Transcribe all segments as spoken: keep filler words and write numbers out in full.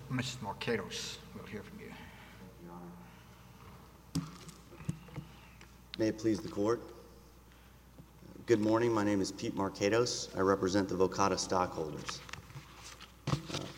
Mister Markados, we'll hear from you. May it please the court. Good morning. My name is Pete Markados. I represent the Vocata stockholders. Uh,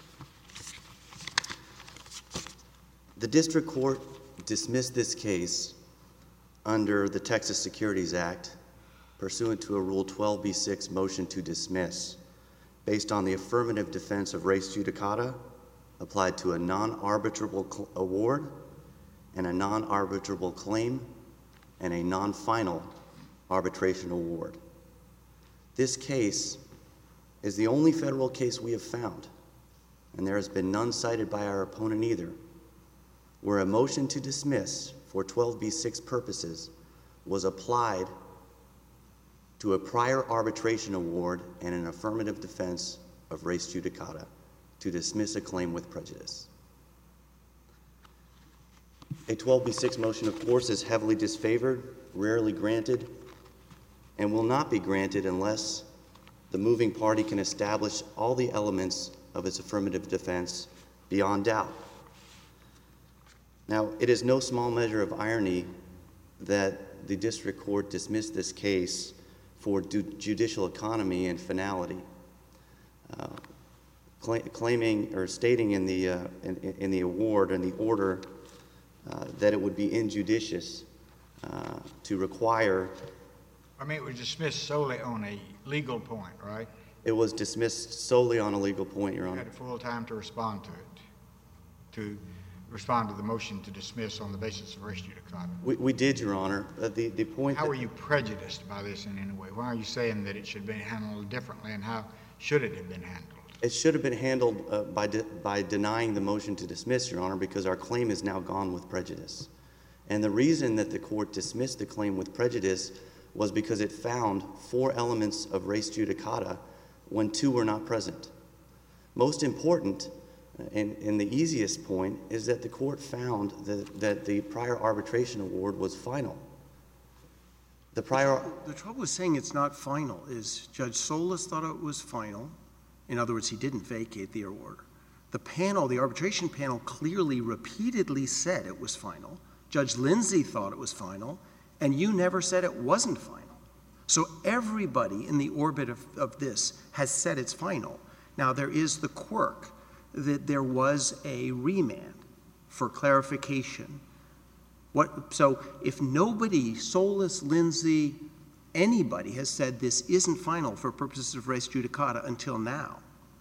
the district court dismissed this case under the Texas Securities Act pursuant to a Rule twelve B six motion to dismiss based on the affirmative defense of res judicata applied to a non-arbitrable award and a non-arbitrable claim and a non-final arbitration award. This case is the only federal case we have found, and there has been none cited by our opponent either, where a motion to dismiss for twelve B six purposes was applied to a prior arbitration award and an affirmative defense of res judicata to dismiss a claim with prejudice. A twelve B six motion, of course, is heavily disfavored, rarely granted, and will not be granted unless the moving party can establish all the elements of its affirmative defense beyond doubt. Now, it is no small measure of irony that the district court dismissed this case for judicial economy and finality, uh, cl claiming or stating in the, uh, in, in the award and the order uh, that it would be injudicious uh, to require. I mean, it was dismissed solely on a legal point, right? It was dismissed solely on a legal point, Your You Honor. had full time to respond to it, to respond to the motion to dismiss on the basis of res judicata. We, we did, Your Honor. Uh, the, the point How that, were you prejudiced by this in any way? Why are you saying that it should be handled differently, and how should it have been handled? It should have been handled uh, by, de by denying the motion to dismiss, Your Honor, because our claim is now gone with prejudice. And the reason that the court dismissed the claim with prejudice was because it found four elements of res judicata when two were not present. Most important, and, and the easiest point, is that the court found that, that the prior arbitration award was final. The prior... The trouble with saying it's not final is Judge Solis thought it was final. In other words, he didn't vacate the award. The panel, the arbitration panel, clearly, repeatedly said it was final. Judge Lindsey thought it was final, and you never said it wasn't final. So everybody in the orbit of, of this has said it's final. Now, there is the quirk that there was a remand for clarification. What, so if nobody, Solis, Lindsey, anybody has said this isn't final for purposes of res judicata until now.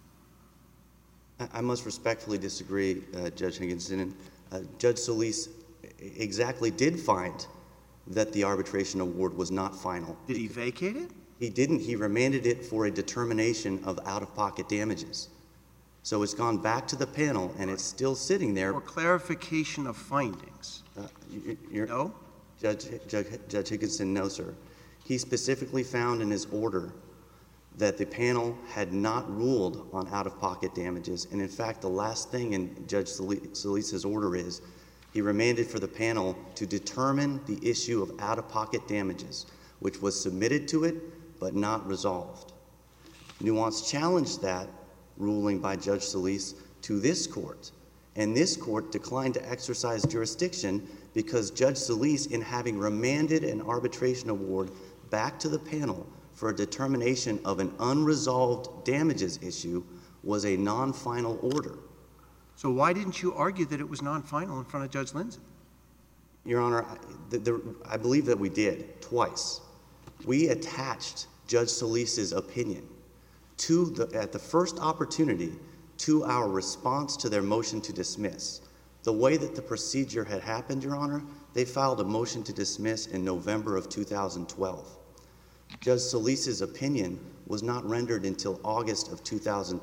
I must respectfully disagree, uh, Judge Higginson. Uh, Judge Solis exactly did find that the arbitration award was not final. Did he vacate it? He didn't. He remanded it for a determination of out-of-pocket damages. So it's gone back to the panel, and it's still sitting there. For clarification of findings. Uh, you, you're, No? Judge, Judge, Judge Higginson, no, sir. He specifically found in his order that the panel had not ruled on out-of-pocket damages. And in fact, the last thing in Judge Solis's order is he remanded for the panel to determine the issue of out-of-pocket damages, which was submitted to it but not resolved. Nuance challenged that ruling by Judge Solis to this court, and this court declined to exercise jurisdiction because Judge Solis, in having remanded an arbitration award back to the panel for a determination of an unresolved damages issue, was a non-final order. So why didn't you argue that it was non-final in front of Judge Lindsey? Your Honor, I, the, the, I believe that we did, twice. We attached Judge Solis's opinion to the, at the first opportunity to our response to their motion to dismiss. The way that the procedure had happened, Your Honor, they filed a motion to dismiss in November of two thousand twelve. Judge Solis's opinion was not rendered until August of two thousand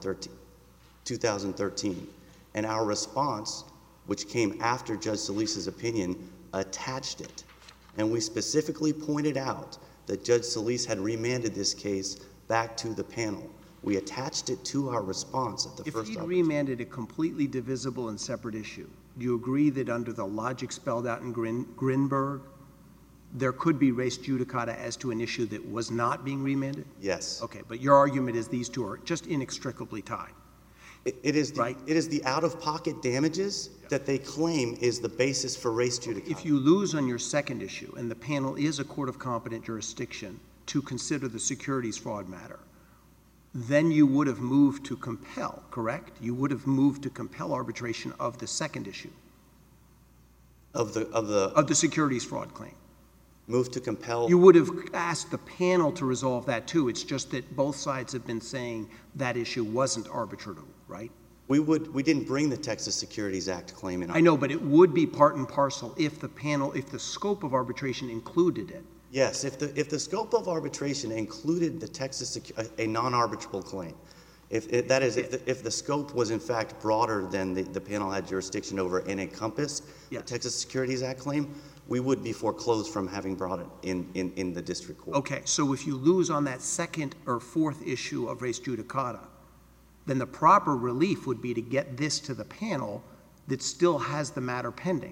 thirteen. And our response, which came after Judge Solis's opinion, attached it. And we specifically pointed out that Judge Solis had remanded this case back to the panel. We attached it to our response at the if first he opportunity. remanded a completely divisible and separate issue, do you agree that under the logic spelled out in Grin Grinberg, there could be res judicata as to an issue that was not being remanded? Yes. Okay, but your argument is these two are just inextricably tied. It, it is the, Right. it is the out-of-pocket damages that they claim is the basis for res judicata. If you lose on your second issue, and the panel is a court of competent jurisdiction to consider the securities fraud matter, then you would have moved to compel, correct? You would have moved to compel arbitration of the second issue, Of the, of the, of the securities fraud claim. move to compel. You would have asked the panel to resolve that too. It's just that both sides have been saying that issue wasn't arbitrable, right? We would, we didn't bring the Texas Securities Act claim in. I know, but it would be part and parcel if the panel, if the scope of arbitration included it. Yes, if the, if the scope of arbitration included the Texas, Secu- a, a non-arbitrable claim, if, it, that is, if the, if the scope was in fact broader than the, the panel had jurisdiction over and encompassed Yes. the Texas Securities Act claim, we would be foreclosed from having brought it in, in, in the district court. Okay, so if you lose on that second or fourth issue of res judicata, then the proper relief would be to get this to the panel that still has the matter pending.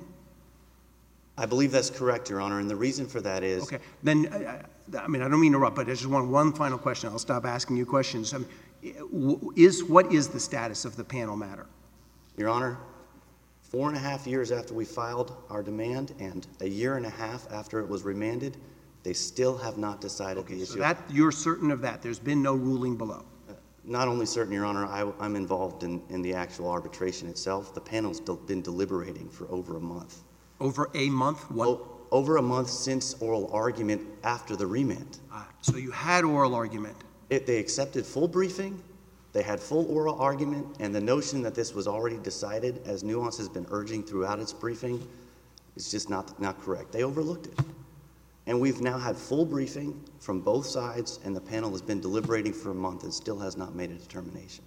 I believe that's correct, Your Honor, and the reason for that is. Okay, then, I, I mean, I don't mean to interrupt, but I just want one final question. I'll stop asking you questions. I mean, is, what is the status of the panel matter? Your Honor, four and a half years after we filed our demand and a year and a half after it was remanded, they still have not decided the issue. So that, you're certain of that? There's been no ruling below? Not only certain, Your Honor, I, I'm involved in, in the actual arbitration itself. The panel's del- been deliberating for over a month. Over a month? What? O- over a month since oral argument after the remand. Ah, so you had oral argument. It, they accepted full briefing, they had full oral argument, and the notion that this was already decided, as Nuance has been urging throughout its briefing, is just not, not correct. They overlooked it. And we've now had full briefing from both sides, and the panel has been deliberating for a month and still has not made a determination.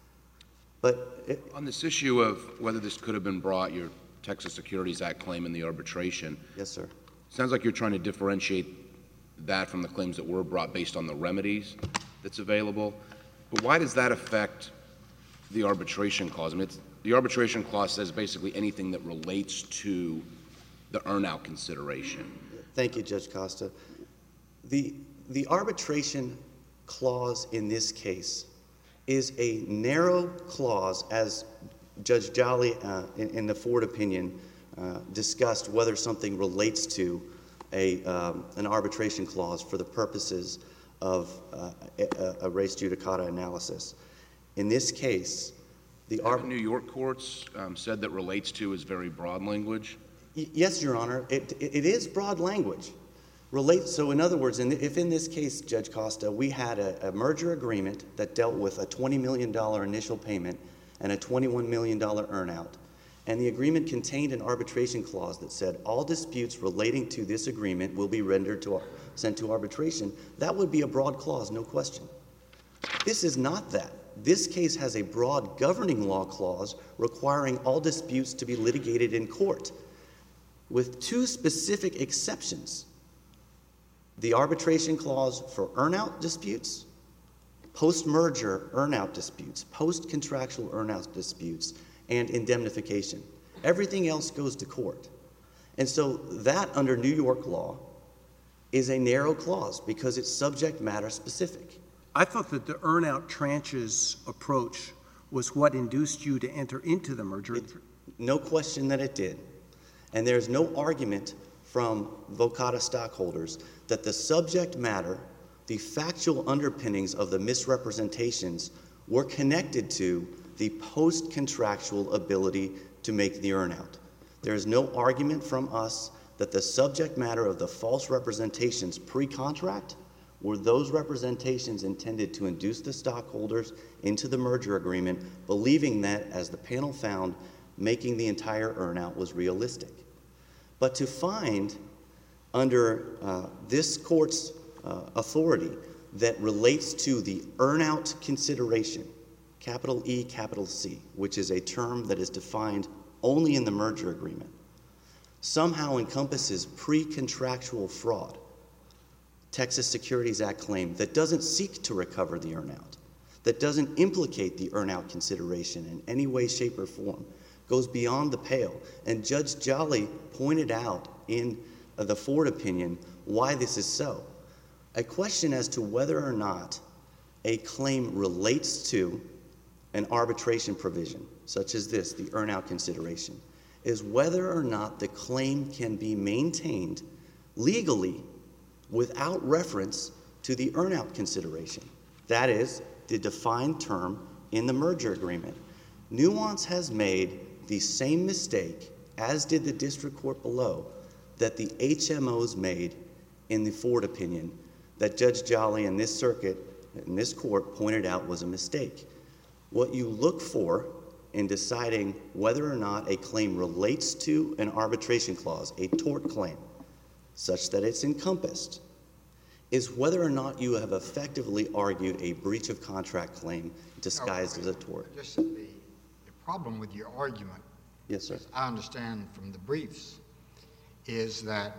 But it, On this issue of whether this could have been brought, your Texas Securities Act claim in the arbitration, yes, sir. sounds like you're trying to differentiate that from the claims that were brought based on the remedies that's available. But why does that affect the arbitration clause? I mean, it's, the arbitration clause says basically anything that relates to the earn-out consideration. Thank you, Judge Costa. The, the arbitration clause in this case is a narrow clause, as Judge Jolly, uh, in, in the Ford opinion, uh, discussed whether something relates to a, um, an arbitration clause for the purposes of uh, a, a res judicata analysis. In this case, the The arbitration... New York courts um, said that relates to is very broad language. Y- Yes, Your Honor, it, it it is broad language. Relate, so in other words, in, if in this case, Judge Costa, we had a, a merger agreement that dealt with a twenty million dollars initial payment and a twenty-one million dollars earnout, and the agreement contained an arbitration clause that said all disputes relating to this agreement will be rendered to, sent to arbitration, that would be a broad clause, no question. This is not that. This case has a broad governing law clause requiring all disputes to be litigated in court, with two specific exceptions: the arbitration clause for earnout disputes, post-merger earnout disputes, post-contractual earnout disputes, and indemnification. Everything else goes to court. And so that, under New York law, is a narrow clause because it's subject matter specific. I thought that the earn-out tranches approach was what induced you to enter into the merger. It, no question that it did. And there's no argument from Vocata stockholders that the subject matter, the factual underpinnings of the misrepresentations were connected to the post-contractual ability to make the earnout. There is no argument from us that the subject matter of the false representations pre-contract were those representations intended to induce the stockholders into the merger agreement, believing that, as the panel found, making the entire earnout was realistic. But to find, under uh, this court's uh, authority, that relates to the earnout consideration, capital E, capital C, which is a term that is defined only in the merger agreement, somehow encompasses pre-contractual fraud, Texas Securities Act claim that doesn't seek to recover the earnout, that doesn't implicate the earnout consideration in any way, shape, or form, goes beyond the pale. And Judge Jolly pointed out in uh, the Ford opinion why this is so. A question as to whether or not a claim relates to an arbitration provision, such as this, the earn-out consideration, is whether or not the claim can be maintained legally without reference to the earn-out consideration. That is, the defined term in the merger agreement. Nuance has made the same mistake, as did the district court below, that the H M Os made in the Ford opinion that Judge Jolly in this circuit, in this court, pointed out was a mistake. What you look for in deciding whether or not a claim relates to an arbitration clause, a tort claim, such that it's encompassed, is whether or not you have effectively argued a breach of contract claim disguised as a tort. Just the, the problem with your argument, Yes, sir. as I understand from the briefs, is that,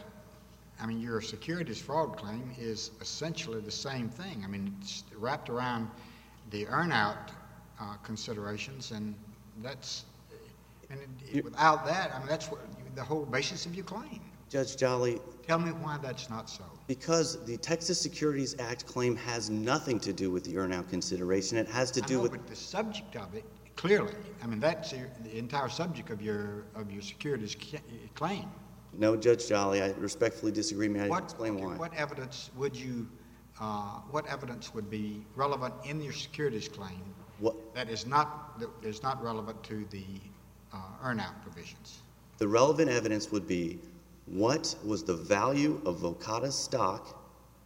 I mean, your securities fraud claim is essentially the same thing. I mean, it's wrapped around the earn-out uh, considerations, and that's, and it, without that, I mean, that's what the whole basis of your claim. Judge Jolly, Tell me why that's not so. because the Texas Securities Act claim has nothing to do with the earn-out consideration. It has to I do know, with but the subject of it, clearly, I mean, that's your, the entire subject of your of your securities ca- claim. No, Judge Jolly, I respectfully disagree. May I What, explain okay, why? what evidence would you, uh, what evidence would be relevant in your securities claim What, that is not that is not relevant to the uh, earn-out provisions? the relevant evidence would be what was the value of Vocata's stock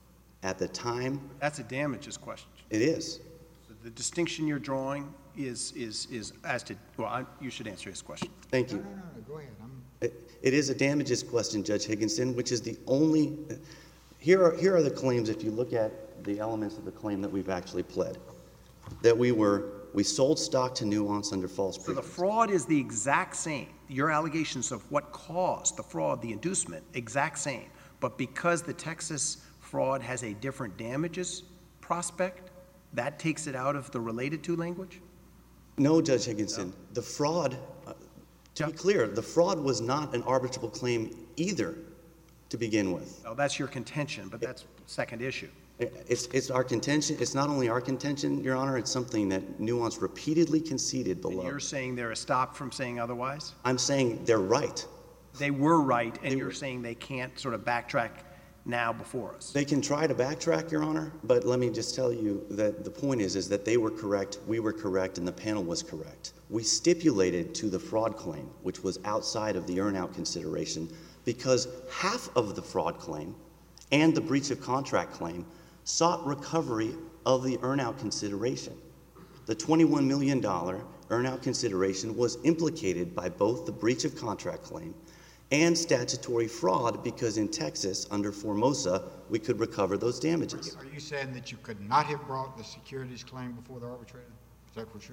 at the time? That's a damages question. It is. The distinction you're drawing is, is, is as to, well, I, you should answer his question. Thank No, you. no, no, no, go ahead. I'm, It, it is a damages question, Judge Higginson, which is the only, here are, here are the claims, if you look at the elements of the claim that we've actually pled. That we were, we sold stock to Nuance under false So the pretense. fraud is the exact same. Your allegations of what caused the fraud, the inducement, exact same. But because the Texas fraud has a different damages prospect, that takes it out of the related to language? No, Judge Higginson, the fraud, uh, to be clear, the fraud was not an arbitrable claim either to begin with. Oh, that's your contention, but that's second issue. It's, it's our contention, it's not only our contention, Your Honor, it's something that Nuance repeatedly conceded And below. you're saying they're stopped from saying otherwise? I'm saying they're right. They were right, and They you're were- saying they can't sort of backtrack now before us. They can try to backtrack, Your Honor, but let me just tell you that the point is, is that they were correct, we were correct, and the panel was correct. We stipulated to the fraud claim, which was outside of the earn-out consideration, because half of the fraud claim and the breach of contract claim sought recovery of the earn-out consideration. The twenty-one million dollars earn-out consideration was implicated by both the breach of contract claim and statutory fraud, because in Texas, under Formosa, we could recover those damages. are you saying that you could not have brought the securities claim before the arbitrator? Is that for sure?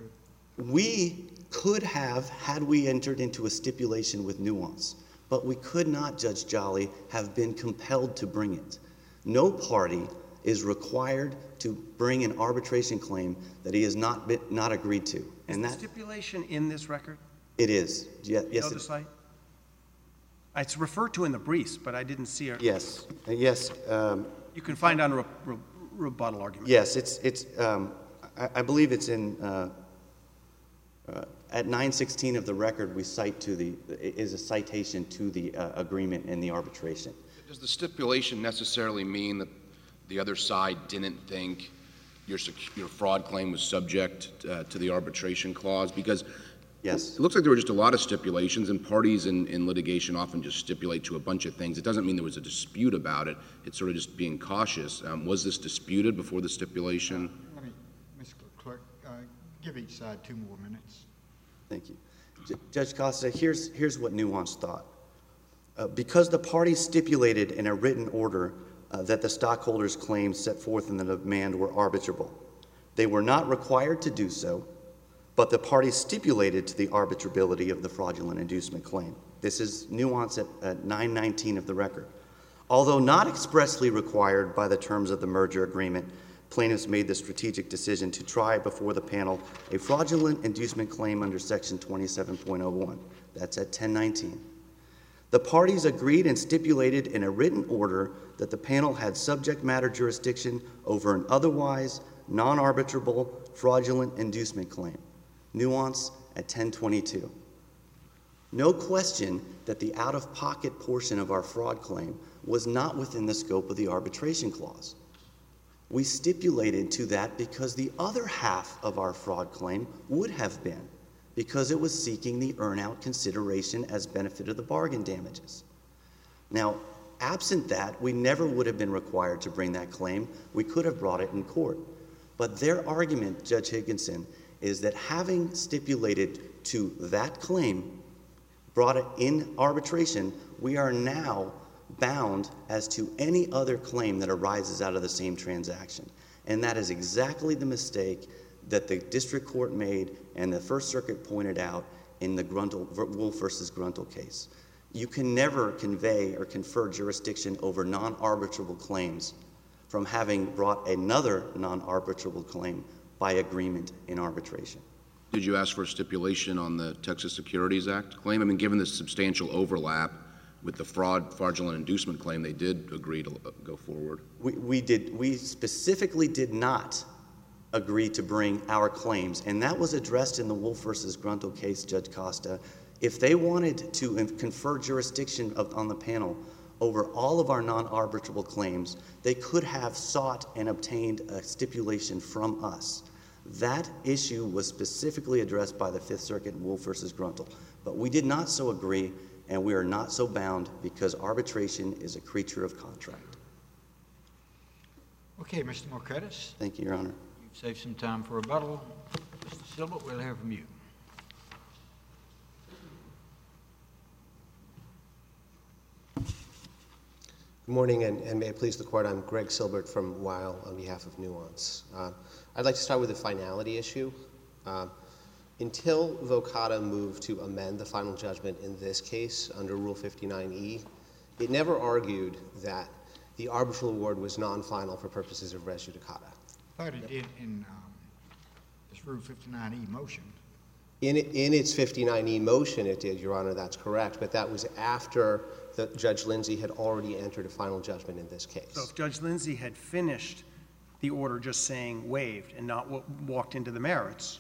We could have, had we entered into a stipulation with Nuance, but we could not, Judge Jolly, have been compelled to bring it. No party is required to bring an arbitration claim that he has not been, not agreed to. Is And the that, stipulation in this record? it is. Ye- You Yes, know the it- site? It's referred to in the briefs, but I didn't see it. yes, yes. um, You can find on a re- re- rebuttal argument. Yes, it's, it's, um, I, I believe it's in, uh, uh, at nine sixteen of the record, we cite to the, is a citation to the uh, agreement in the arbitration. Does the stipulation necessarily mean that the other side didn't think your, sec- your fraud claim was subject uh, to the arbitration clause? Because Yes, it looks like there were just a lot of stipulations, and parties in, in litigation often just stipulate to a bunch of things. It doesn't mean there was a dispute about it. It's sort of just being cautious. Um, was this disputed before the stipulation? Let me, Miz Clerk, uh, give each side two more minutes. thank you. J- Judge Costa, here's, here's what Nuance thought. Uh, because the parties stipulated in a written order uh, that the stockholders' claims set forth in the demand were arbitrable, they were not required to do so, but the parties stipulated to the arbitrability of the fraudulent inducement claim. This is Nuance at, at nine nineteen of the record. Although not expressly required by the terms of the merger agreement, plaintiffs made the strategic decision to try before the panel a fraudulent inducement claim under section twenty-seven point oh one. That's at ten nineteen. The parties agreed and stipulated in a written order that the panel had subject matter jurisdiction over an otherwise non-arbitrable fraudulent inducement claim. Nuance at ten twenty-two. No question that the out-of-pocket portion of our fraud claim was not within the scope of the arbitration clause. We stipulated to that because the other half of our fraud claim would have been, because it was seeking the earn-out consideration as benefit of the bargain damages. Now, absent that, we never would have been required to bring that claim. We could have brought it in court. But their argument, Judge Higginson, is that having stipulated to that claim, brought it in arbitration, we are now bound as to any other claim that arises out of the same transaction. And that is exactly the mistake that the district court made and the First Circuit pointed out in the Gruntle, Wolf versus Gruntle case. You can never convey or confer jurisdiction over non-arbitrable claims from having brought another non-arbitrable claim by agreement in arbitration. Did you ask for a stipulation on the Texas Securities Act claim? I mean, given the substantial overlap with the fraud, fraudulent inducement claim, they did agree to go forward. We, we did. We specifically did not agree to bring our claims, and that was addressed in the Wolf versus Gruntle case, Judge Costa. If they wanted to confer jurisdiction of, on the panel over all of our non-arbitrable claims, they could have sought and obtained a stipulation from us. That issue was specifically addressed by the Fifth Circuit in Wolf versus Gruntle. But we did not so agree, and we are not so bound because arbitration is a creature of contract. Okay, Mister Marquettes. Thank you, Your Honor. You've saved some time for rebuttal. Mister Silva, we'll hear from you. Good morning, and, and may it please the Court. I'm Greg Silbert from Weil on behalf of Nuance. Uh, I'd like to start with the finality issue. Uh, until Vocata moved to amend the final judgment in this case under Rule fifty-nine E, it never argued that the arbitral award was non-final for purposes of res judicata. I thought it did in um, this Rule fifty-nine E motion. In, in its fifty-nine E motion, it did, Your Honor, that's correct, but that was after the, Judge Lindsey had already entered a final judgment in this case. So if Judge Lindsey had finished the order just saying waived and not w walked into the merits,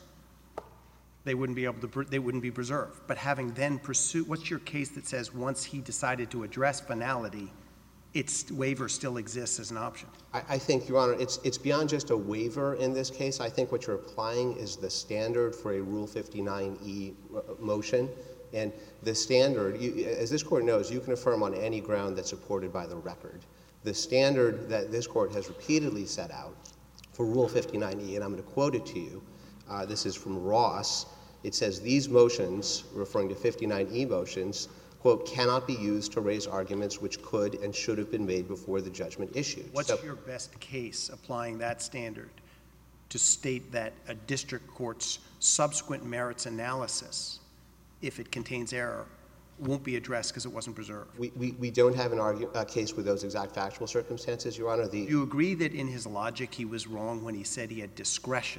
they wouldn't be able to, they wouldn't be preserved. But having then pursued, what's your case that says once he decided to address finality, its waiver still exists as an option? I, I think, Your Honor, it's, it's beyond just a waiver in this case. I think what you're applying is the standard for a Rule fifty-nine E motion. And the standard, you, as this Court knows, you can affirm on any ground that's supported by the record. The standard that this Court has repeatedly set out for Rule fifty-nine E, and I'm going to quote it to you, uh, this is from Ross. It says, these motions, referring to fifty-nine E motions, quote, cannot be used to raise arguments which could and should have been made before the judgment issued. What's so, your best case applying that standard to state that a district court's subsequent merits analysis, if it contains error, won't be addressed because it wasn't preserved? We, we, we don't have an argue, a case with those exact factual circumstances, Your Honor. The, Do you agree that in his logic he was wrong when he said he had discretion?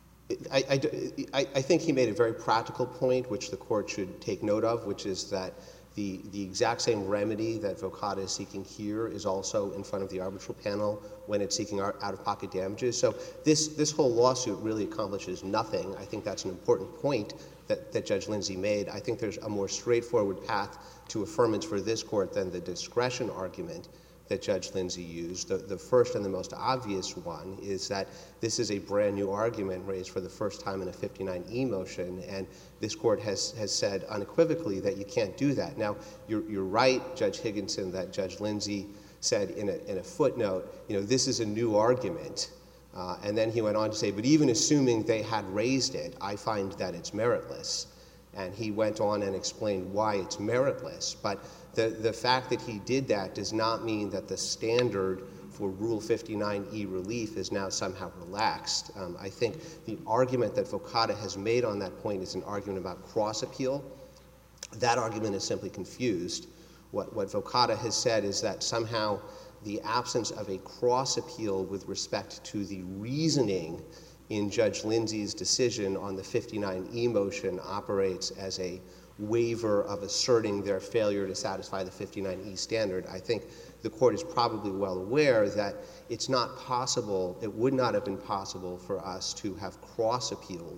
I, I, I think he made a very practical point, which the Court should take note of, which is that the, the exact same remedy that Vocata is seeking here is also in front of the arbitral panel when it's seeking out-of-pocket damages. So this, this whole lawsuit really accomplishes nothing. I think that's an important point that, that Judge Lindsey made. I think there's a more straightforward path to affirmance for this Court than the discretion argument that Judge Lindsey used. The, the first and the most obvious one is that this is a brand new argument raised for the first time in a fifty-nine E motion, and this Court has, has said unequivocally that you can't do that. Now, you're, you're right, Judge Higginson, that Judge Lindsey said in a, in a footnote, you know, this is a new argument. Uh, and then he went on to say, but even assuming they had raised it, I find that it's meritless. And he went on and explained why it's meritless. But the, the fact that he did that does not mean that the standard for Rule fifty-nine E relief is now somehow relaxed. Um, I think the argument that Vocata has made on that point is an argument about cross-appeal. That argument is simply confused. What, what Vocata has said is that somehow the absence of a cross-appeal with respect to the reasoning in Judge Lindsey's decision on the fifty-nine E motion operates as a waiver of asserting their failure to satisfy the fifty-nine E standard. I think the Court is probably well aware that it's not possible, it would not have been possible for us to have cross-appealed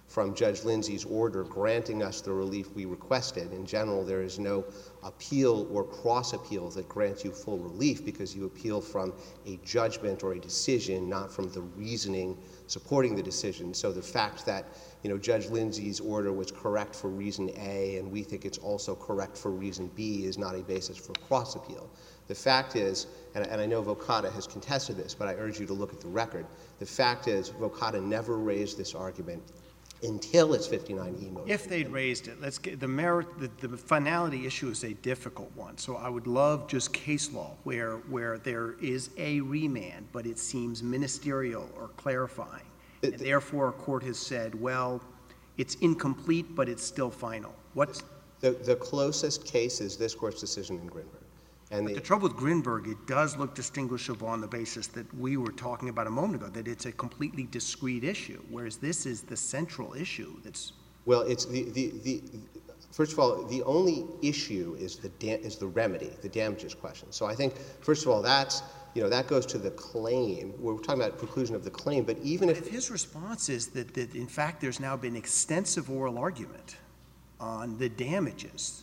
from Judge Lindsay's order granting us the relief we requested. In general, there is no appeal or cross-appeal that grants you full relief because you appeal from a judgment or a decision, not from the reasoning supporting the decision. So the fact that, you know, Judge Lindsay's order was correct for reason A and we think it's also correct for reason B is not a basis for cross-appeal. The fact is, and, and I know Vocata has contested this, but I urge you to look at the record. The fact is, Vocata never raised this argument until its fifty-nine E motion. If they'd raised it, let's get the merit, the, the finality issue is a difficult one. So I would love just case law where where there is a remand, but it seems ministerial or clarifying. The, and therefore, a court has said, well, it's incomplete, but it's still final. What's the, the closest case is this court's decision in Grinberg. And But the, the trouble with Grinberg, it does look distinguishable on the basis that we were talking about a moment ago, that it's a completely discrete issue, whereas this is the central issue that's... well, it's the, the, the, first of all, the only issue is the, da- is the remedy, the damages question. So I think, first of all, that's, you know, that goes to the claim. We're talking about preclusion of the claim, but even But if... if his response is that, that, in fact, there's now been extensive oral argument on the damages,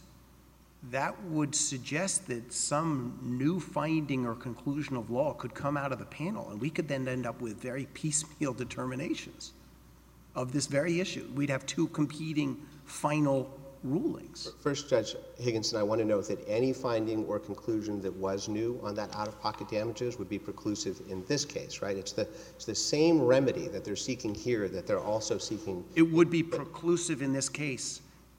that would suggest that some new finding or conclusion of law could come out of the panel, and we could then end up with very piecemeal determinations of this very issue. We'd have two competing final rulings. First, Judge Higginson, I want to note that any finding or conclusion that was new on that out-of-pocket damages would be preclusive in this case, right? It's the, it's the same remedy that they're seeking here that they're also seeking... It would be preclusive in this case.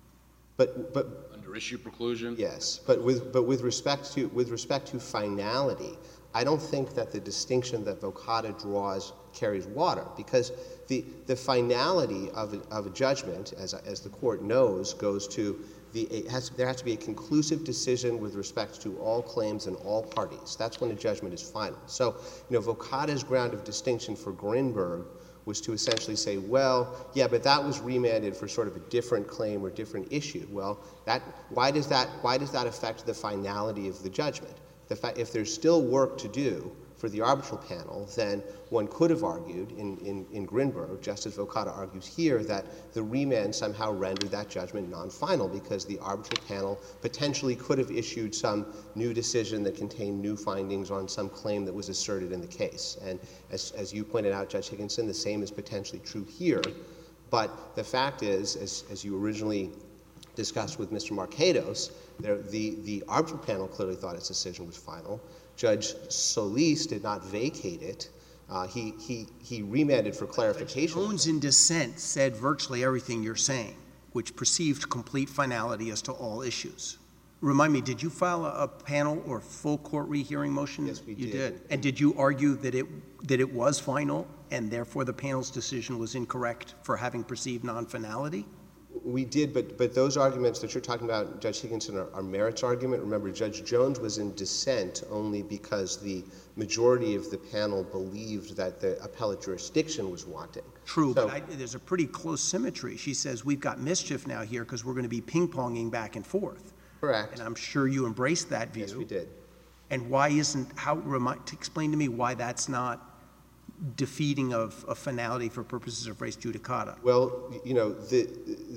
But, but Under issue preclusion? yes, but with but with respect to with respect to finality, I don't think that the distinction that Vocata draws carries water, because the the finality of a, of a judgment, as as the court knows, goes to the it has there has to be a conclusive decision with respect to all claims and all parties. That's when a judgment is final. So, you know, Vocata's ground of distinction for Grinberg was to essentially say, well, yeah, but that was remanded for sort of a different claim or different issue. Well, that why does that why does that affect the finality of the judgment? The fact, if there's still work to do for the arbitral panel, then one could have argued in, in, in Grinberg, just as Vocata argues here, that the remand somehow rendered that judgment non-final because the arbitral panel potentially could have issued some new decision that contained new findings on some claim that was asserted in the case. And as, as you pointed out, Judge Higginson, the same is potentially true here. But the fact is, as, as you originally discussed with Mister Marcados, there, the, the arbitral panel clearly thought its decision was final. Judge Solis did not vacate it. Uh, he, he, he remanded for clarification. Judge Jones in dissent said virtually everything you're saying, which perceived complete finality as to all issues. Remind me, did you file a, a panel or full court rehearing motion? Yes, we you did. did. And did you argue that it that it was final and therefore the panel's decision was incorrect for having perceived non-finality? We did, but but those arguments that you're talking about, Judge Higginson, are, are merits argument. Remember, Judge Jones was in dissent only because the majority of the panel believed that the appellate jurisdiction was wanting. True, So- but I, there's a pretty close symmetry. She says we've got mischief now here because we're going to be ping-ponging back and forth. Correct. And I'm sure you embraced that view. Yes, we did. And why isn't, how, remind, to explain to me why that's not defeating of, of finality for purposes of res judicata? Well, you know, the,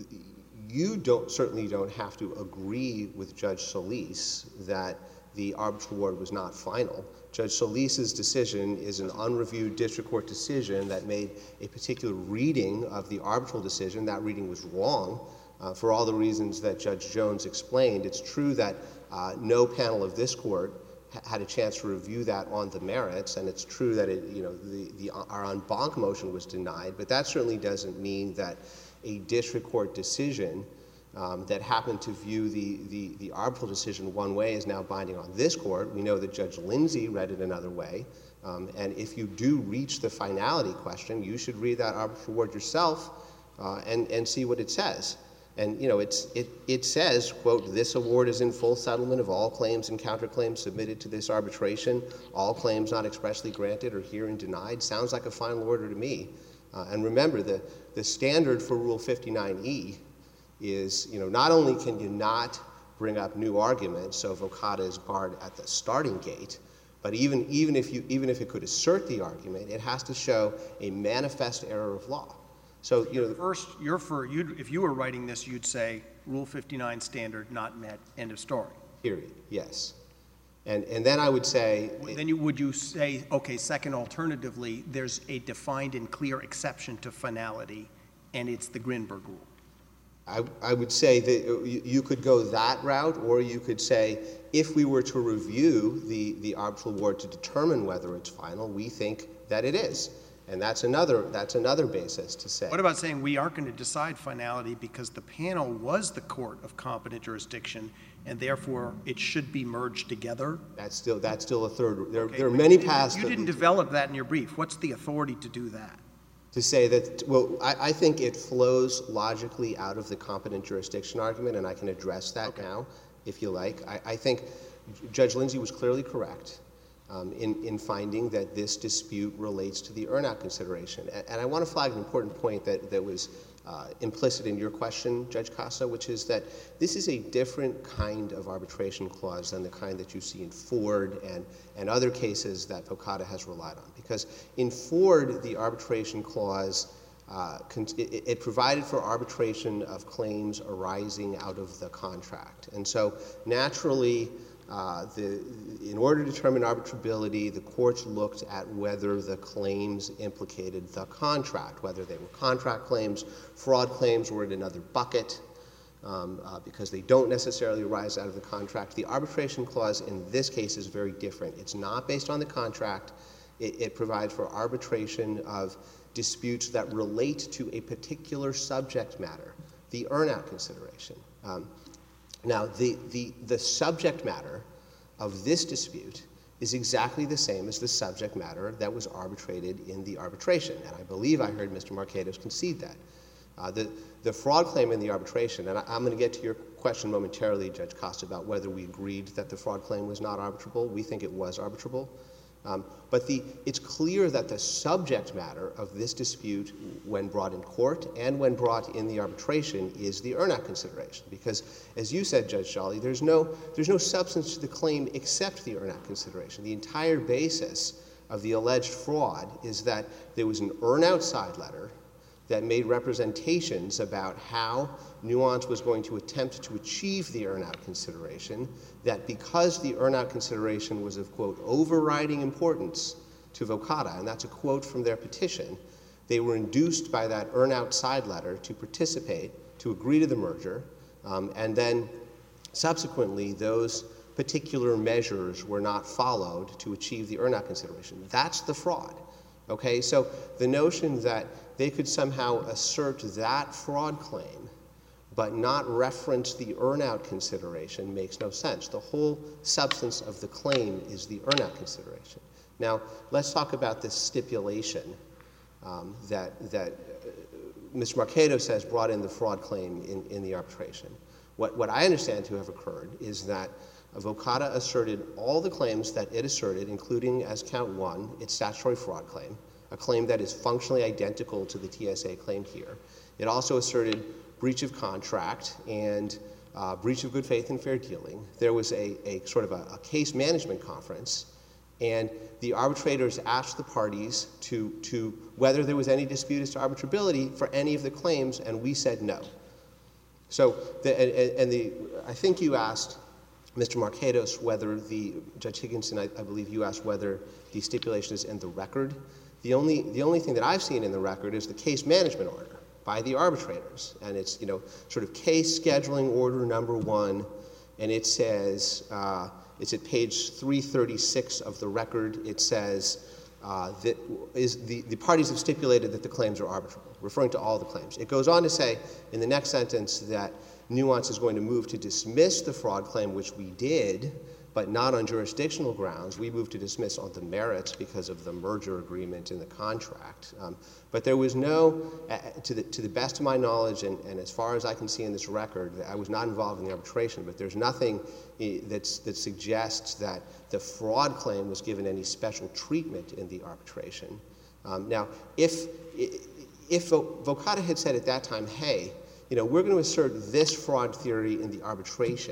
you don't certainly don't have to agree with Judge Solis that the arbitral award was not final. Judge Solis's decision is an unreviewed district court decision that made a particular reading of the arbitral decision. That reading was wrong uh, for all the reasons that Judge Jones explained. It's true that uh, no panel of this court had a chance to review that on the merits, and it's true that it, you know, the, the, our en banc motion was denied, but that certainly doesn't mean that a district court decision um, that happened to view the, the, the arbitral decision one way is now binding on this court. We know that Judge Lindsay read it another way, um, and if you do reach the finality question, you should read that arbitral award yourself uh, and, and see what it says. And, you know, it's, it, it says, quote, this award is in full settlement of all claims and counterclaims submitted to this arbitration. All claims not expressly granted or herein denied. Sounds like a final order to me. Uh, and remember, the, the standard for Rule fifty-nine E is, you know, not only can you not bring up new arguments, so Vocata is barred at the starting gate, but even, even, if you, even if it could assert the argument, it has to show a manifest error of law. So, you know, First, you're for, you'd, if you were writing this, you'd say Rule fifty-nine standard not met, end of story. period, yes. And, and then I would say... Then you, would you say, okay, second alternatively, there's a defined and clear exception to finality, and it's the Grinberg rule? I, I would say that you, you could go that route, or you could say, if we were to review the, the arbitral award to determine whether it's final, we think that it is. And that's another, that's another basis to say. What about saying we aren't going to decide finality because the panel was the court of competent jurisdiction, and therefore it should be merged together? That's still, that's still a third. There, Okay, there are but many you didn't- paths. You that didn't we- develop that in your brief. What's the authority to do that? To say that, well, I, I think it flows logically out of the competent jurisdiction argument, and I can address that now, if you like. I, I think Judge Lindsey was clearly correct um, in, in finding that this dispute relates to the earn-out consideration. And, and I want to flag an important point that, that was uh, implicit in your question, Judge Casa, which is that this is a different kind of arbitration clause than the kind that you see in Ford and, and other cases that Vocata has relied on. Because in Ford, the arbitration clause, uh, it, it provided for arbitration of claims arising out of the contract. And so naturally, uh, the, in order to determine arbitrability, the courts looked at whether the claims implicated the contract, whether they were contract claims, fraud claims were in another bucket, um, uh, because they don't necessarily arise out of the contract. The arbitration clause in this case is very different. It's not based on the contract. It, it provides for arbitration of disputes that relate to a particular subject matter, the earn-out consideration. Um, now, the, the, the subject matter of this dispute is exactly the same as the subject matter that was arbitrated in the arbitration. And I believe I heard Mister Marcados concede that. Uh, the, the fraud claim in the arbitration, and I, I'm going to get to your question momentarily, Judge Costa, about whether we agreed that the fraud claim was not arbitrable. We think it was arbitrable. Um, but the, it's clear that the subject matter of this dispute, when brought in court and when brought in the arbitration, is the earn-out consideration. Because, as you said, Judge Jolly, there's no, there's no substance to the claim except the earn-out consideration. The entire basis of the alleged fraud is that there was an earn-out side letter that made representations about how Nuance was going to attempt to achieve the earn-out consideration, that because the earn-out consideration was of, quote, overriding importance to Vocata, and that's a quote from their petition, they were induced by that earn-out side letter to participate, to agree to the merger, um, and then subsequently those particular measures were not followed to achieve the earn-out consideration. That's the fraud. Okay, so the notion that they could somehow assert that fraud claim but not reference the earn-out consideration makes no sense. The whole substance of the claim is the earn-out consideration. Now, let's talk about this stipulation um, that, that uh, Mister Marcados says brought in the fraud claim in, in the arbitration. What, what I understand to have occurred is that Vocata asserted all the claims that it asserted, including as count one, its statutory fraud claim, a claim that is functionally identical to the T S A claim here. It also asserted breach of contract and uh, breach of good faith and fair dealing. There was a, a sort of a, a case management conference, and the arbitrators asked the parties to, to whether there was any dispute as to arbitrability for any of the claims, and we said no. So, the, and, and the, I think you asked Mister Marcados whether the, Judge Higginson, I, I believe you asked whether the stipulation is in the record. The only, the only thing that I've seen in the record is the case management order by the arbitrators. And it's, you know, sort of case scheduling order number one, and it says, uh, it's at page three thirty-six of the record, it says uh, that is the, the parties have stipulated that the claims are arbitrable, referring to all the claims. It goes on to say in the next sentence that Nuance is going to move to dismiss the fraud claim, which we did, but not on jurisdictional grounds. We moved to dismiss on the merits because of the merger agreement in the contract. Um, but there was no, uh, to, the, to the best of my knowledge, and, and as far as I can see in this record, I was not involved in the arbitration, but there's nothing uh, that's, that suggests that the fraud claim was given any special treatment in the arbitration. Um, now, if, if Vocata had said at that time, hey, you know, we're going to assert this fraud theory in the arbitration,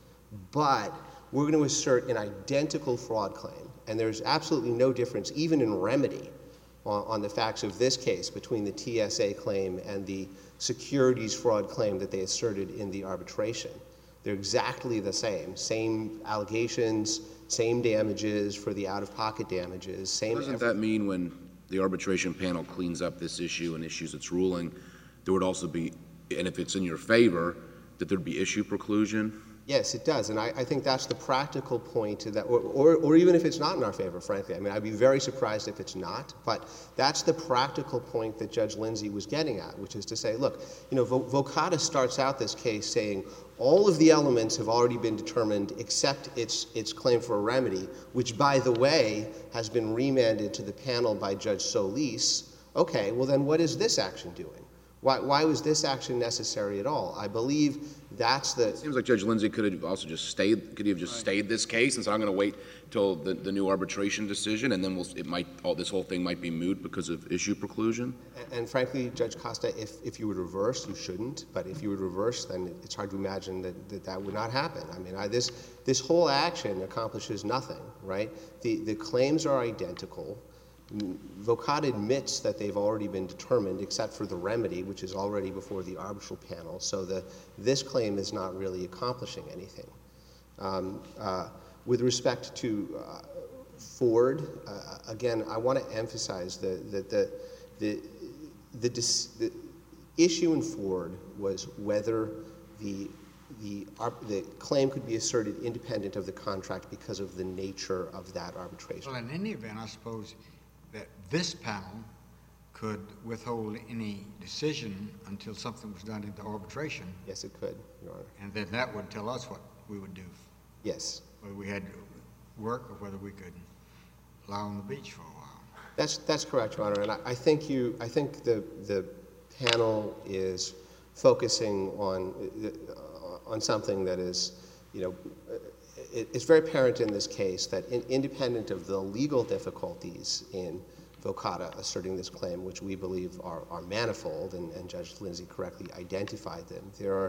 but we're going to assert an identical fraud claim, and there's absolutely no difference, even in remedy, on, on the facts of this case between the T S A claim and the securities fraud claim that they asserted in the arbitration. They're exactly the same. Same allegations, same damages for the out-of-pocket damages, same... Doesn't that mean when the arbitration panel cleans up this issue and issues its ruling, there would also be, and if it's in your favor, that there'd be issue preclusion? Yes, it does, and I, I think that's the practical point to that, or, or, or even if it's not in our favor, frankly. I mean, I'd be very surprised if it's not, but that's the practical point that Judge Lindsey was getting at, which is to say, look, you know, Vocata starts out this case saying all of the elements have already been determined except its, its claim for a remedy, which, by the way, has been remanded to the panel by Judge Solis. Okay, well then what is this action doing? Why, why was this action necessary at all? I believe that's the... It seems like Judge Lindsey could have also just stayed, could he have just right. stayed this case and said, I'm going to wait till the, the new arbitration decision, and then we'll, it might, all, this whole thing might be moot because of issue preclusion? And, and frankly, Judge Costa, if, if you would reverse, you shouldn't, but if you would reverse, then it's hard to imagine that that, that would not happen. I mean, I, this, this whole action accomplishes nothing, right? The, the claims are identical. Vocata admits that they've already been determined except for the remedy, which is already before the arbitral panel, so the, this claim is not really accomplishing anything. Um, uh, with respect to uh, Ford, uh, again, I want to emphasize that the, the, the, the, dis, the issue in Ford was whether the, the, uh, the claim could be asserted independent of the contract because of the nature of that arbitration. Well, in any event, I suppose that this panel could withhold any decision until something was done in the arbitration. Yes, it could, Your Honor. And then that would tell us what we would do. Yes. Whether we had to work or whether we could lie on the beach for a while. That's, that's correct, Your Honor. And I, I think you, I think the, the panel is focusing on, uh, on something that is, you know, it, it's very apparent in this case that in, independent of the legal difficulties in Vocata asserting this claim, which we believe are, are manifold, and, and Judge Lindsey correctly identified them, there are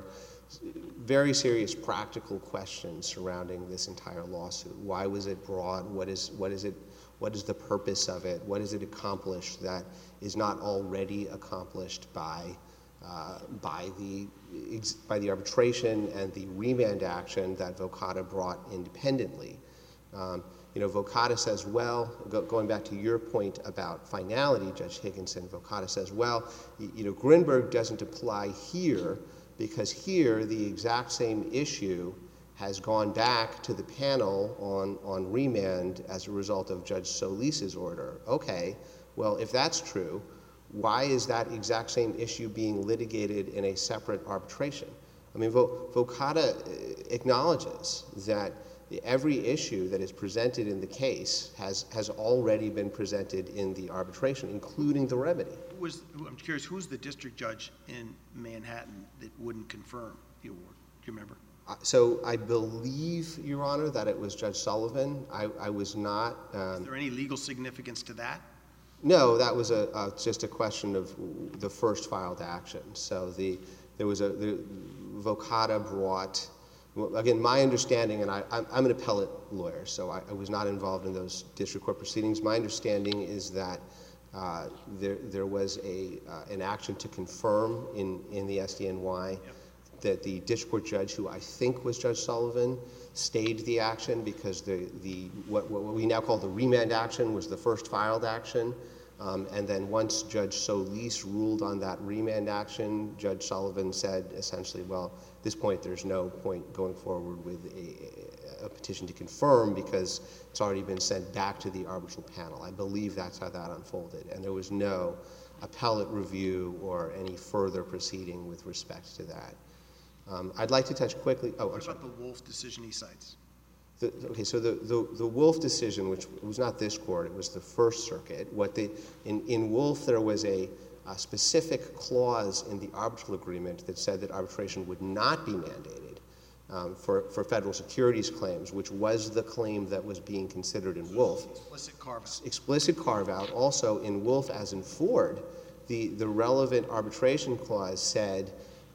very serious practical questions surrounding this entire lawsuit. Why was it brought? What is, what is it, what is the purpose of it? What does it accomplish that is not already accomplished by, uh, by, the, by the arbitration and the remand action that Vocata brought independently? Um, You know, Vocata says, well, go, going back to your point about finality, Judge Higginson, Vocata says, well, you, you know, Grinberg doesn't apply here because here the exact same issue has gone back to the panel on, on remand as a result of Judge Solis's order. Okay, well, if that's true, why is that exact same issue being litigated in a separate arbitration? I mean, Vo, Vocata acknowledges that every issue that is presented in the case has, has already been presented in the arbitration, including the remedy. Who was, I'm curious, who's the district judge in Manhattan that wouldn't confirm the award? Do you remember? Uh, so I believe, Your Honor, that it was Judge Sullivan. I, I was not. Um, is there any legal significance to that? No, that was a, uh, just a question of the first filed action. So the, there was a, the, Vocata brought, again, my understanding, and I, I'm an appellate lawyer, so I, I was not involved in those district court proceedings. My understanding is that uh, there, there was a, uh, an action to confirm in, in the S D N Y yep. that the district court judge, who I think was Judge Sullivan, stayed the action because the, the what, what we now call the remand action was the first filed action. Um, and then once Judge Solis ruled on that remand action, Judge Sullivan said essentially, well, at this point there's no point going forward with a, a petition to confirm because it's already been sent back to the arbitral panel. I believe that's how that unfolded. And there was no appellate review or any further proceeding with respect to that. Um, I'd like to touch quickly. Oh, what about the Wolf decision he cites? The, okay, so the, the, the Wolf decision, which was not this court, it was the First Circuit. What the, in, in Wolf, there was a, a specific clause in the arbitral agreement that said that arbitration would not be mandated um, for, for federal securities claims, which was the claim that was being considered in Wolf. Explicit carve-out. Explicit carve-out. Also, in Wolf, as in Ford, the, the relevant arbitration clause said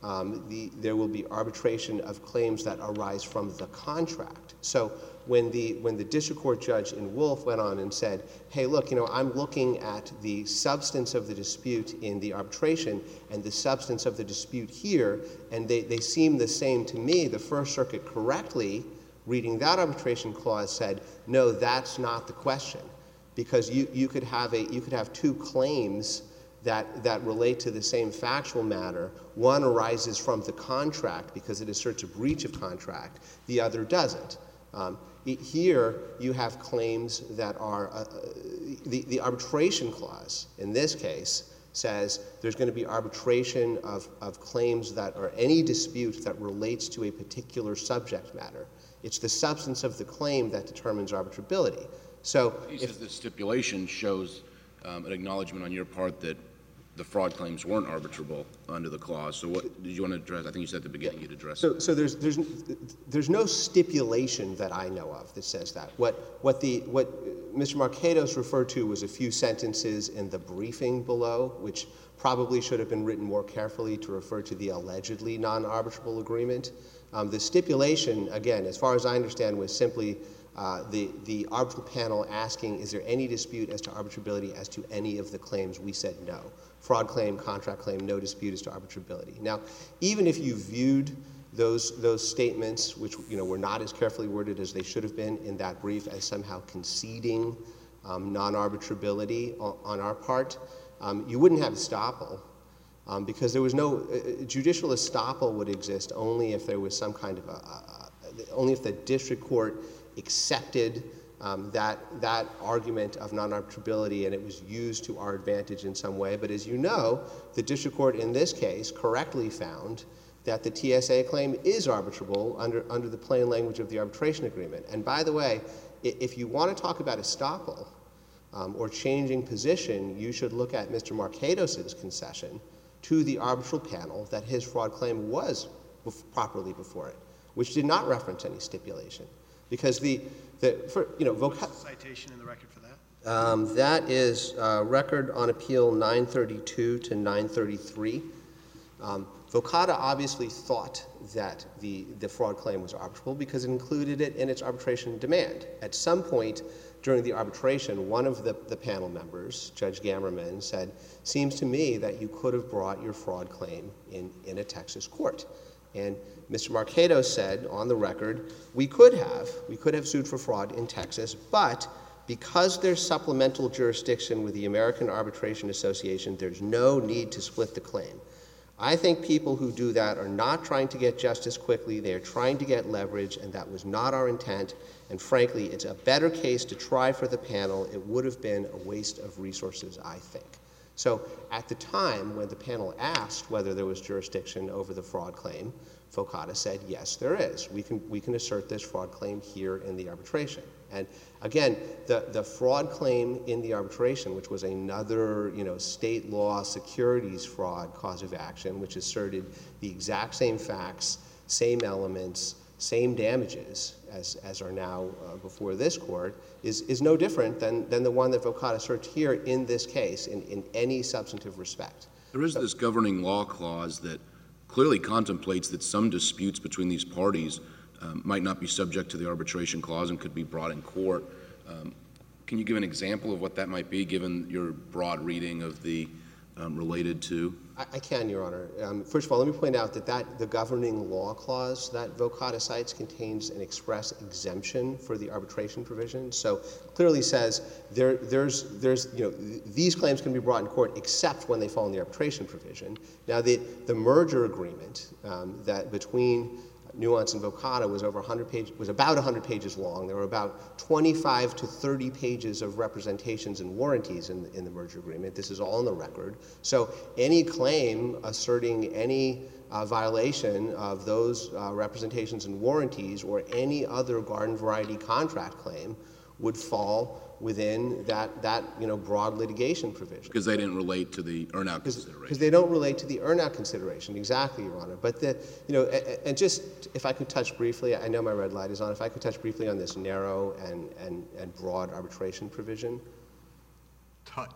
um, the, there will be arbitration of claims that arise from the contract. So when the, when the district court judge in Wolf went on and said, hey, look, you know, I'm looking at the substance of the dispute in the arbitration and the substance of the dispute here, and they, they seem the same to me, the First Circuit correctly, reading that arbitration clause, said, no, that's not the question, because you, you could have a, you could have two claims that, that relate to the same factual matter. One arises from the contract because it asserts a breach of contract. The other doesn't. Um, it, here, you have claims that are, uh, the, the arbitration clause, in this case, says there's going to be arbitration of, of claims that are any dispute that relates to a particular subject matter. It's the substance of the claim that determines arbitrability. So He if says the stipulation shows um, an acknowledgement on your part that the fraud claims weren't arbitrable under the clause. So what did you want to address? I think you said at the beginning you'd address So, it. so there's, there's, there's no stipulation that I know of that says that. What, what, the, what Mister Marquedos referred to was a few sentences in the briefing below, which probably should have been written more carefully to refer to the allegedly non-arbitrable agreement. Um, the stipulation, again, as far as I understand, was simply uh, the, the arbitral panel asking, is there any dispute as to arbitrability as to any of the claims? We said no. Fraud claim, contract claim, no dispute as to arbitrability. Now, even if you viewed those, those statements, which you know, were not as carefully worded as they should have been in that brief, as somehow conceding um, non-arbitrability on, on our part, um, you wouldn't have estoppel. Um, because there was no uh, judicial estoppel would exist only if there was some kind of a, a, a only if the district court accepted um, that that argument of non-arbitrability and it was used to our advantage in some way. But as you know, the district court in this case correctly found that the T S A claim is arbitrable under under the plain language of the arbitration agreement. And by the way, if you want to talk about estoppel um, or changing position, you should look at Mister Marquedos's concession to the arbitral panel that his fraud claim was bef- properly before it, which did not reference any stipulation. Because the, the for, you know, voca- What's the citation in the record for that? um, that is uh, record on appeal nine thirty-two to nine thirty-three. Um, Vocata obviously thought that the, the fraud claim was arbitrable because it included it in its arbitration demand. At some point during the arbitration, one of the, the panel members, Judge Gammerman, said, seems to me that you could have brought your fraud claim in, in a Texas court. And Mister Marquedos said on the record, we could have, we could have sued for fraud in Texas, but because there's supplemental jurisdiction with the American Arbitration Association, there's no need to split the claim. I think people who do that are not trying to get justice quickly. They are trying to get leverage, and that was not our intent. And frankly, it's a better case to try for the panel. It would have been a waste of resources, I think. So at the time when the panel asked whether there was jurisdiction over the fraud claim, Vocata said, yes, there is. We can, we can assert this fraud claim here in the arbitration. And again, the, the fraud claim in the arbitration, which was another, you know, state law securities fraud cause of action, which asserted the exact same facts, same elements, same damages as, as are now uh, before this court, is, is no different than, than the one that Vocata asserts here in this case in, in any substantive respect. There is this governing law clause that clearly contemplates that some disputes between these parties um, might not be subject to the arbitration clause and could be brought in court. Um, can you give an example of what that might be, given your broad reading of the um, related to? I, I can, Your Honor. Um, first of all, let me point out that, that the governing law clause that Vocata cites contains an express exemption for the arbitration provision. So clearly says there, there's, there's, you know, th- these claims can be brought in court except when they fall in the arbitration provision. Now, the, the merger agreement um, that between Nuance and Vocata was over one hundred pages, was about one hundred pages long. There were about twenty-five to thirty pages of representations and warranties in the, in the merger agreement. This is all in the record. So any claim asserting any uh, violation of those uh, representations and warranties or any other garden variety contract claim would fall within that, that you know, broad litigation provision. Because they didn't relate to the earn-out consideration. Because they don't relate to the earn-out consideration, exactly, Your Honor. But the, you know, and just if I could touch briefly, I know my red light is on. If I could touch briefly on this narrow and and, and broad arbitration provision. Touch.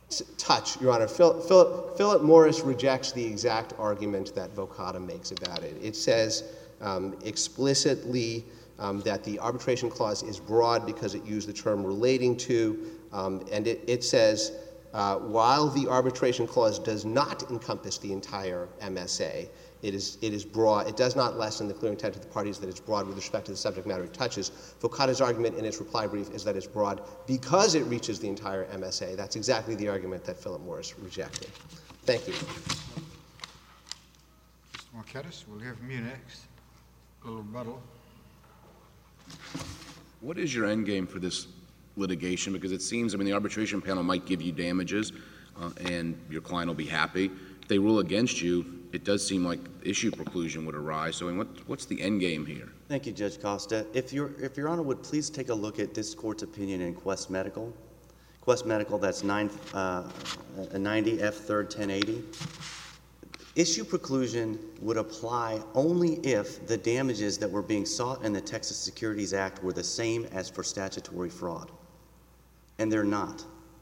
Touch, Your Honor. Phil, Philip, Philip Morris rejects the exact argument that Vocata makes about it. It says um, explicitly um, that the arbitration clause is broad because it used the term relating to, um, and it, it says, uh, while the arbitration clause does not encompass the entire M S A, it is, it is broad. It does not lessen the clear intent of the parties that it's broad with respect to the subject matter it touches. Vocata's argument in its reply brief is that it's broad because it reaches the entire M S A. That's exactly the argument that Philip Morris rejected. Thank you. Mister Marquettas, we'll hear from you next. A little rebuttal. What is your end game for this litigation? Because it seems, I mean, the arbitration panel might give you damages uh, and your client will be happy. If they rule against you, it does seem like issue preclusion would arise. So I mean, what, what's the end game here? Thank you, Judge Costa. If, you're, if Your Honor would please take a look at this court's opinion in Quest Medical. Quest Medical, that's nine, uh, ninety F third ten eighty. Issue preclusion would apply only if the damages that were being sought in the Texas Securities Act were the same as for statutory fraud. And they're not.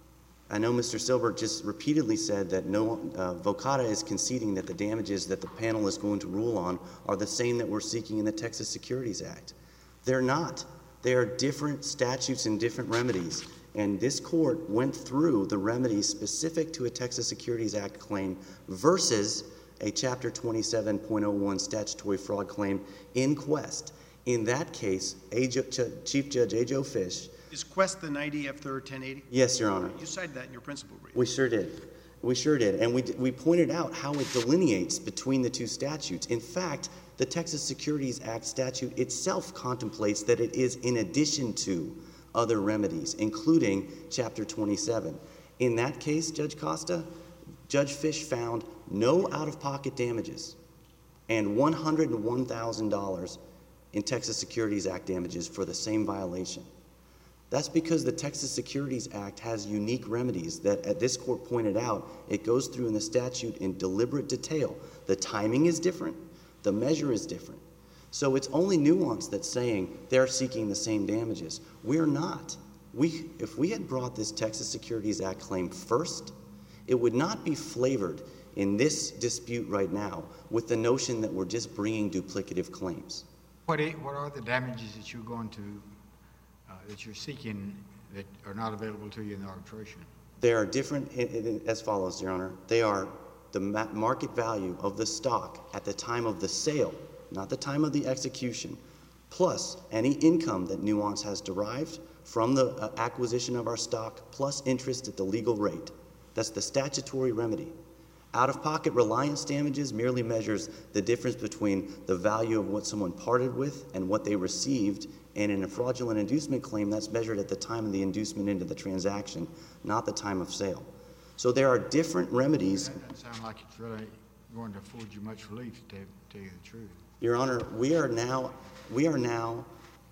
I know Mister Silbert just repeatedly said that no, uh, Vocata is conceding that the damages that the panel is going to rule on are the same that we're seeking in the Texas Securities Act. They're not. They are different statutes and different remedies. And this court went through the remedies specific to a Texas Securities Act claim versus a Chapter twenty-seven point oh one statutory fraud claim in Quest. In that case, A J, Chief Judge A. Joe Fish. Is Quest the ninety F third ten eighty? Yes, Your Honor. You cited that in your principal brief. We sure did. We sure did. And we, we pointed out how it delineates between the two statutes. In fact, the Texas Securities Act statute itself contemplates that it is in addition to other remedies, including Chapter twenty-seven. In that case, Judge Costa, Judge Fish found no out-of-pocket damages and one hundred one thousand dollars in Texas Securities Act damages for the same violation. That's because the Texas Securities Act has unique remedies that, as this court pointed out, it goes through in the statute in deliberate detail. The timing is different. The measure is different. So it's only nuance that's saying they're seeking the same damages. We're not. We, if we had brought this Texas Securities Act claim first, it would not be flavored in this dispute right now with the notion that we're just bringing duplicative claims. What, i- what are the damages that you're going to, uh, that you're seeking that are not available to you in the arbitration? They are different in, in, as follows, Your Honor. They are the ma- market value of the stock at the time of the sale, not the time of the execution, plus any income that Nuance has derived from the uh, acquisition of our stock, plus interest at the legal rate. That's the statutory remedy. Out-of-pocket reliance damages merely measures the difference between the value of what someone parted with and what they received, and in a fraudulent inducement claim, that's measured at the time of the inducement into the transaction, not the time of sale. So there are different remedies. That doesn't sound like it's really going to afford you much relief, to tell you the truth. Your Honor, we are now, we are now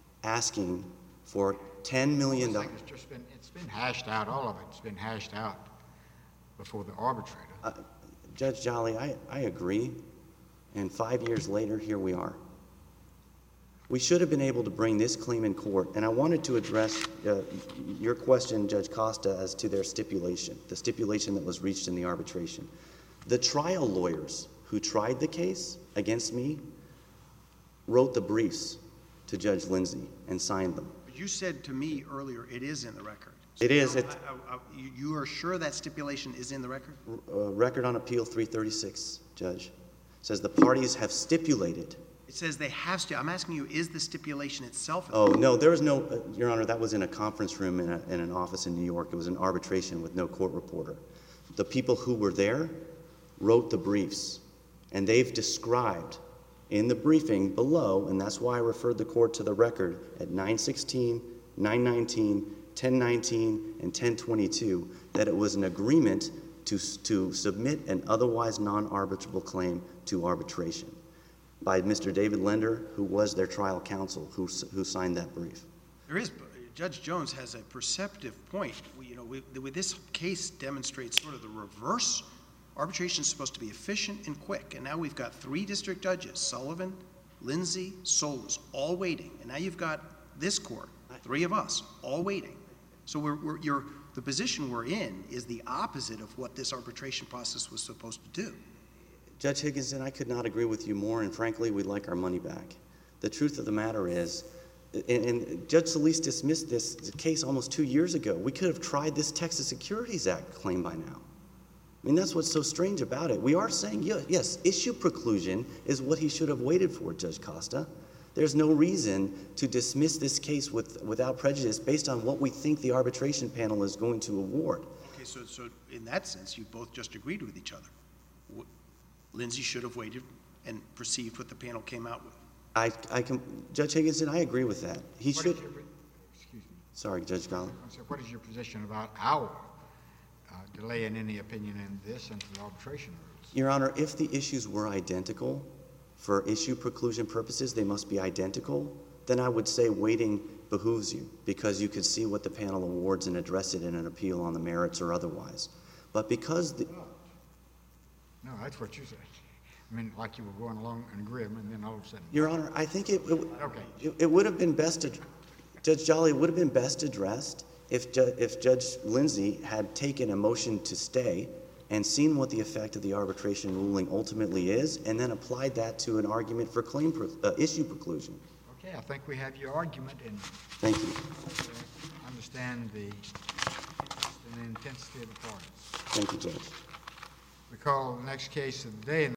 asking for ten million dollars. It's just been, it's been hashed out, all of it. It's been hashed out before the arbitrator. Uh, Judge Jolly, I, I agree, and five years later, here we are. We should have been able to bring this claim in court, and I wanted to address uh, your question, Judge Costa, as to their stipulation, the stipulation that was reached in the arbitration. The trial lawyers who tried the case against me wrote the briefs to Judge Lindsey and signed them. But you said to me earlier, it is in the record. It is. It, I, I, I, you- you are sure that stipulation is in the record? uh, Record on Appeal three thirty-six, Judge, says the parties have stipulated. It says they have to. I'm asking you, is the stipulation itself? in the Oh, record? no, there was no, uh, Your Honor, that was in a conference room in, a, in an office in New York. It was an arbitration with no court reporter. The people who were there wrote the briefs, and they've described in the briefing below, and that's why I referred the court to the record at nine sixteen, nine nineteen, ten nineteen, and ten twenty-two, that it was an agreement to, to submit an otherwise non-arbitrable claim to arbitration by Mister David Lender, who was their trial counsel, who, who signed that brief. There is. Judge Jones has a perceptive point. We, you know, we, we, this case demonstrates sort of the reverse. Arbitration is supposed to be efficient and quick, and now we've got three district judges, Sullivan, Lindsey, Solis, all waiting, and now you've got this court, three of us, all waiting. So we're, we're, you're the position we're in is the opposite of what this arbitration process was supposed to do. Judge Higginson, I could not agree with you more, and frankly, we'd like our money back. The truth of the matter is, and, and Judge Solis dismissed this case almost two years ago. We could have tried this Texas Securities Act claim by now. I mean, that's what's so strange about it. We are saying, yeah, yes, issue preclusion is what he should have waited for, Judge Costa. There's no reason to dismiss this case with, without prejudice based on what we think the arbitration panel is going to award. Okay, so, so in that sense, you both just agreed with each other. Wh- Lindsay should have waited and perceived what the panel came out with. I, I can, Judge Higginson, I agree with that. He What should. is your- Excuse me. Sorry, Judge Gollan. So what is your position about our uh, delay in any opinion in this and the arbitration rules? Your Honor, if the issues were identical, for issue preclusion purposes, they must be identical, then I would say waiting behooves you, because you could see what the panel awards and address it in an appeal on the merits or otherwise. But because the... No, that's what you said. I mean, like you were going along in agreement, and then all of a sudden... Your Honor, I think it, it, Okay. it, it would have been best, to, Judge Jolly, it would have been best addressed if, Ju if Judge Lindsay had taken a motion to stay and seen what the effect of the arbitration ruling ultimately is, and then applied that to an argument for claim pre uh, issue preclusion. Okay, I think we have your argument, and Thank you. uh, understand the, the intensity of the parties. Thank you, Judge. We call the next case of the day.